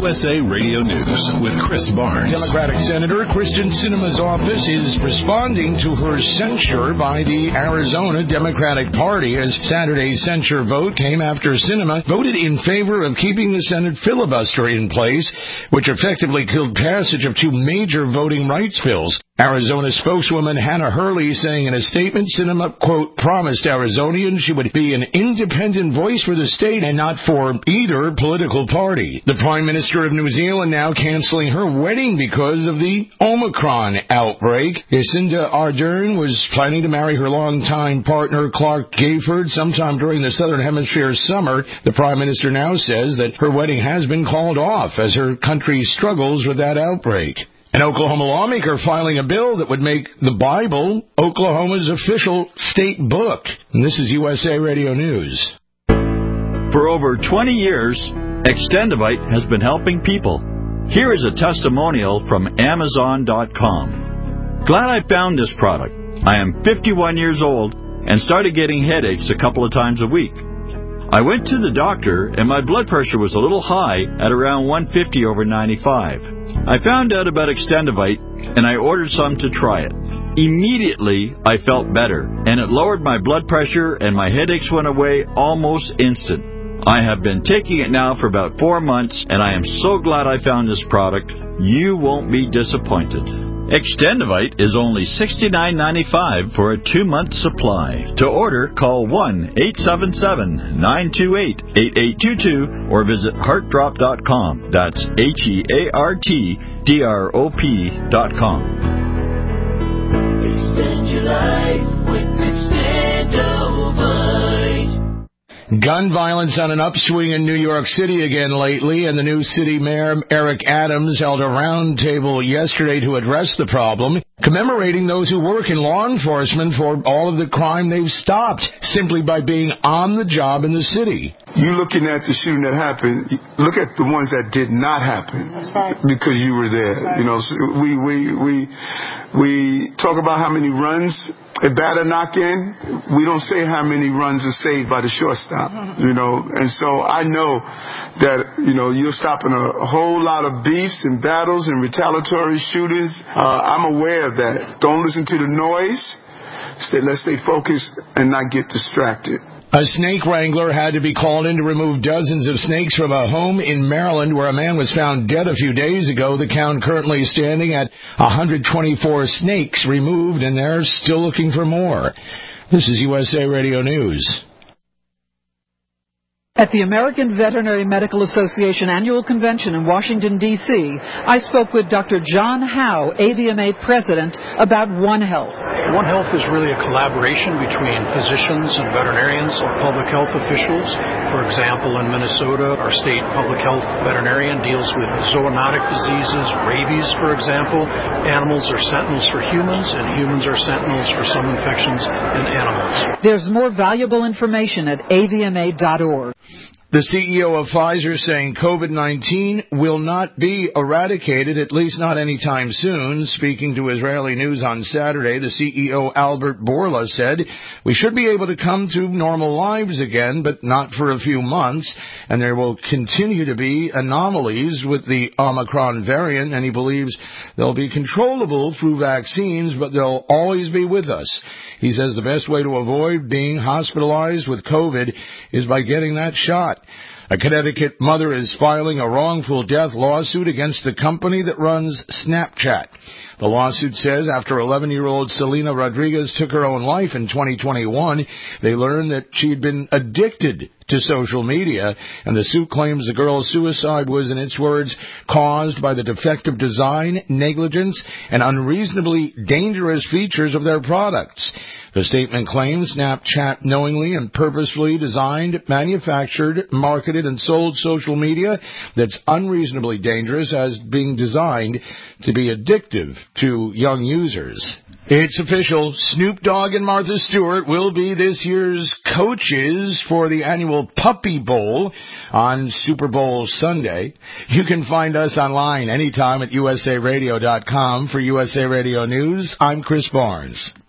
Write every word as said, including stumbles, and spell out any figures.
U S A Radio News with Chris Barnes. Democratic Senator Kyrsten Sinema's office is responding to her censure by the Arizona Democratic Party as Saturday's censure vote came after Sinema voted in favor of keeping the Senate filibuster in place, which effectively killed passage of two major voting rights bills. Arizona spokeswoman Hannah Hurley saying in a statement, Sinema, quote, promised Arizonians she would be an independent voice for the state and not for either political party. The Prime Minister of New Zealand now canceling her wedding because of the Omicron outbreak. Jacinda Ardern was planning to marry her longtime partner Clark Gayford sometime during the Southern Hemisphere summer. The Prime Minister now says that her wedding has been called off as her country struggles with that outbreak. An Oklahoma lawmaker filing a bill that would make the Bible Oklahoma's official state book. And this is U S A Radio News. For over twenty years, Extendivite has been helping people. Here is a testimonial from Amazon dot com. Glad I found this product. I am fifty-one years old and started getting headaches a couple of times a week. I went to the doctor and my blood pressure was a little high at around one fifty over ninety-five. I found out about Extendivite, and I ordered some to try it. Immediately, I felt better, and it lowered my blood pressure, and my headaches went away almost instant. I have been taking it now for about four months, and I am so glad I found this product. You won't be disappointed. Extendivite is only sixty-nine ninety-five for a two-month supply. To order, call one eight seven seven, nine two eight, eight eight two two or visit heart drop dot com. That's H E A R T D R O P dot com. Extend your life with Extendivite. Gun violence on an upswing in New York City again lately, and the new city mayor, Eric Adams, held a roundtable yesterday to address the problem, commemorating those who work in law enforcement for all of the crime they've stopped simply by being on the job in the city. You looking at the shooting that happened, look at the ones that did not happen. That's right. Because you were there. Right. You know, so we, we, we, we talk about how many runs a batter knock in. We don't say how many runs are saved by the shortstop, you know. And so I know that, you know, you're stopping a, a whole lot of beefs and battles and retaliatory shootings. Uh, I'm aware of that. Don't listen to the noise. Stay, let's stay focused and not get distracted. A snake wrangler had to be called in to remove dozens of snakes from a home in Maryland where a man was found dead a few days ago. The count currently standing at one hundred twenty-four snakes removed, and they're still looking for more. This is U S A Radio News. At the American Veterinary Medical Association Annual Convention in Washington, D C, I spoke with Doctor John Howe, A V M A President, about One Health. One Health is really a collaboration between physicians and veterinarians or public health officials. For example, in Minnesota, our state public health veterinarian deals with zoonotic diseases, rabies, for example. Animals are sentinels for humans, and humans are sentinels for some infections in animals. There's more valuable information at A V M A dot org. The C E O of Pfizer saying COVID nineteen will not be eradicated, at least not anytime soon. Speaking to Israeli News on Saturday, the C E O Albert Bourla said, we should be able to come to normal lives again, but not for a few months, and there will continue to be anomalies with the Omicron variant, and he believes they'll be controllable through vaccines, but they'll always be with us. He says the best way to avoid being hospitalized with COVID is by getting that shot. A Connecticut mother is filing a wrongful death lawsuit against the company that runs Snapchat. The lawsuit says after eleven-year-old Selena Rodriguez took her own life in twenty twenty-one, they learned that she had been addicted to social media, and the suit claims the girl's suicide was, in its words, caused by the defective design, negligence, and unreasonably dangerous features of their products. The statement claims Snapchat knowingly and purposefully designed, manufactured, marketed, and sold social media that's unreasonably dangerous as being designed to be addictive to young users. It's official. Snoop Dogg and Martha Stewart will be this year's coaches for the annual Puppy Bowl on Super Bowl Sunday. You can find us online anytime at U S A radio dot com. For U S A Radio News, I'm Chris Barnes.